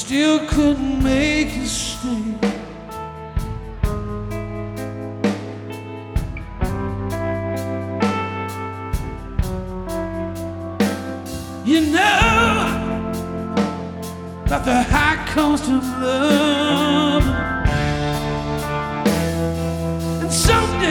still couldn't make you stay. You know that the high cost of love